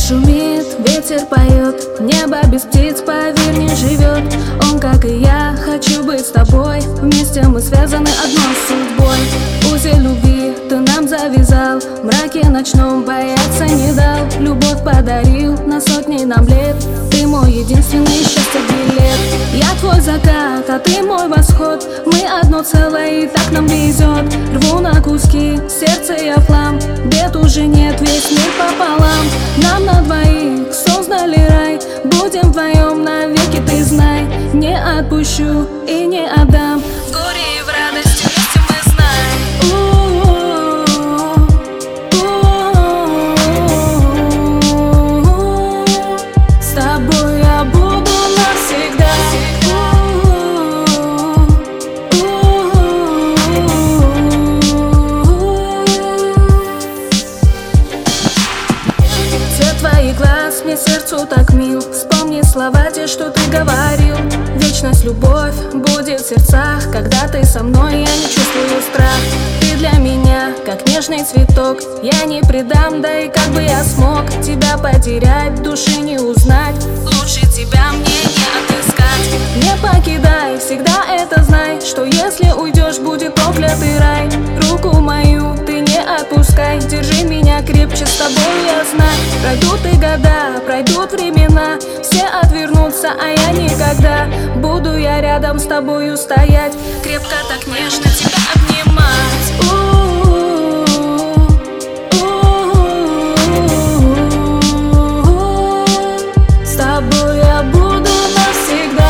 шумит, ветер поет, небо без птиц, поверь, не живет. Он, как и я, хочу быть с тобой, вместе мы связаны одной судьбой. Узел любви ты нам завязал, в мраке ночном бояться не дал. Любовь подарил на сотни нам лет, ты мой единственный счастье билет. Я твой закат, а ты мой восход, мы одно целое и так нам везет. Рву на куски, сердце я флам, бед уже нет, весь мир пополам. Нам на двоих создали рай, будем вдвоем навеки, ты знай. Не отпущу и не отдам, в горе и в радости вместе мы знаем. С тобой я буду навсегда. Цвет твоих глаз мне сердцу так мил, вспомни слова те, что ты говорил. Вечность, любовь будет в сердцах, когда ты со мной, я не чувствую страх. Ты для меня, как нежный цветок, я не предам, да и как бы я смог тебя потерять, души не узнать. Лучше тебя мне не отыскать. Не покидай, всегда это знай, что если уйдешь, будет проклятый рай. Руку мою ты не отпускай, держи меня крепче, с тобой я знаю. Пройдут и года, пройдут времена, все отвернутся, а я никогда. Буду я рядом с тобою стоять, крепко так нежно тебя обнимать. С тобой я буду навсегда.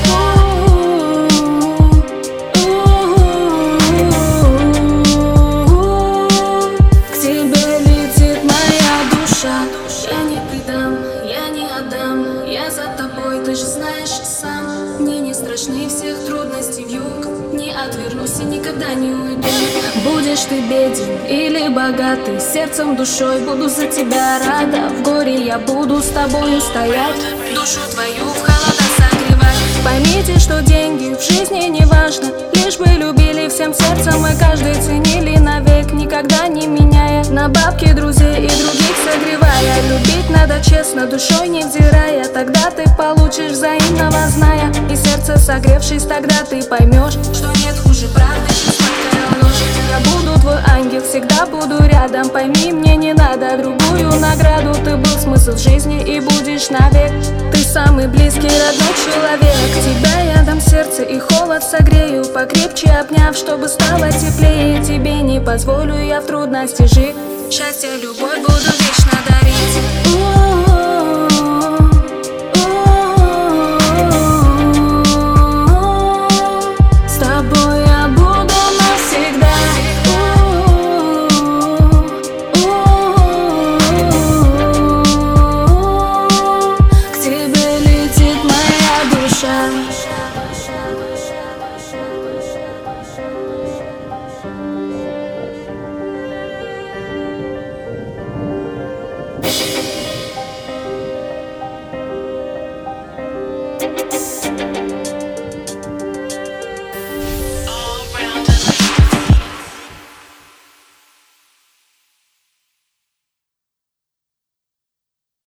К тебе летит моя душа. Я не предам, я не отдам, я за тобой, ты же знаешь сам. Мне не страшны всех трудностей вьюг, не отвернусь и никогда не уйду. Будешь ты беден или богатый, сердцем, душой буду за тебя рада. В горе я буду с тобою стоять, душу твою в холода согревать. Поймите, что деньги в жизни не важно, лишь бы любили всем сердцем и каждый ценили навек, никогда не меняя на бабки, друзей и других согревая. Любить надо честно, душой невзирая, тогда ты получишь взаимного зная. И сердце согревшись, тогда ты поймешь, что нет хуже правды, чем сладкая ложь. Я буду твой ангел, всегда буду рядом, пойми, мне не надо другую награду. Ты был смысл жизни и будешь навек, ты самый близкий, родной человек. Тебя я дам сердце и холод согрею, покрепче обняв, чтобы стало теплее. Тебе не позволю я в трудности жить, счастье, любовь буду вечно дарить.